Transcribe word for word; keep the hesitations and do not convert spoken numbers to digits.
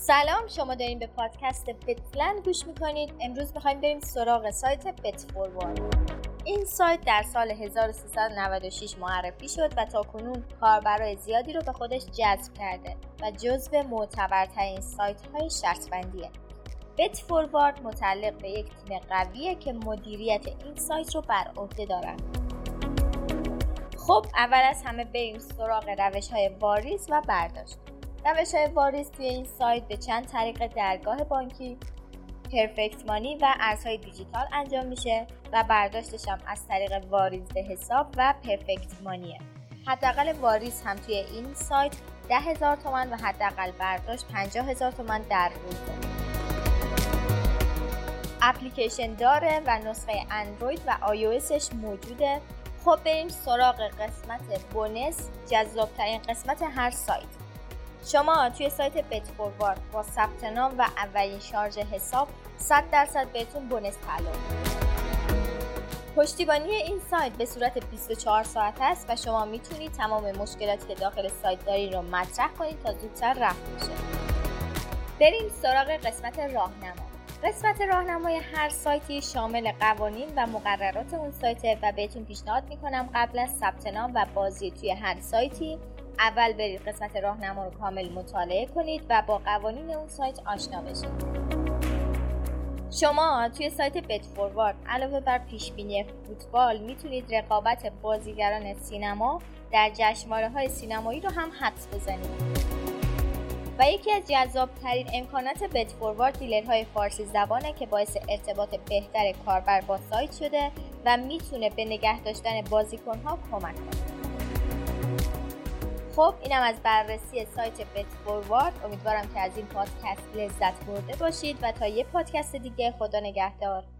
سلام، شما دارین به پادکست بتلند گوش میکنید. امروز میخوایم بریم سراغ سایت بت فوروارد. این سایت در سال هزار و سیصد و نود و شش معرفی شد و تاکنون کاربرای زیادی رو به خودش جذب کرده و جزو معتبرترین سایت های شرط بندیه. بت فوروارد متعلق به یک تیم قویه که مدیریت این سایت رو بر عهده دارن. خب اول از همه بریم سراغ روش های واریز و برداشت. روش های واریز توی این سایت به چند طریق درگاه بانکی، پرفکت مانی و ارزهای دیجیتال انجام میشه و برداشتش هم از طریق واریز به حساب و پرفکت مانیه. حداقل واریز هم توی این سایت ده هزار تومان و حداقل برداشت پنجاه هزار تومان در روزه. اپلیکیشن داره و نسخه اندروید و آی او اسش موجوده. خب بریم سراغ قسمت بونس، جذابترین قسمت هر سایت. شما توی سایت بت فوروارد با ثبت نام و اولین شارژ حساب صد درصد بهتون بونس تعلق می‌کنه. پشتیبانی این سایت به صورت بیست و چهار ساعت است و شما میتونید تمام مشکلاتی که داخل سایت دارین رو مطرح کنید تا زودتر رفع بشه. بریم سراغ قسمت راهنما. قسمت راهنمای هر سایتی شامل قوانین و مقررات اون سایت و بهتون پیشنهاد میکنم قبل از ثبت نام و بازی توی هر سایتی اول برید قسمت راهنما رو کامل مطالعه کنید و با قوانین اون سایت آشنا بشید. شما توی سایت بت فوروارد علاوه بر پیشبینی فوتبال میتونید رقابت بازیگران سینما در جشنواره‌های سینمایی رو هم حدس بزنید. و یکی از جذاب‌ترین امکانات بت فوروارد دیلرهای فارسی زبانه که باعث ارتباط بهتر کاربر با سایت شده و میتونه به نگه داشتن بازیکن‌ها کمک کنه. خب اینم از بررسی سایت بت فوروارد. امیدوارم که از این پادکست لذت برده باشید و تا یه پادکست دیگه، خدا نگهدار.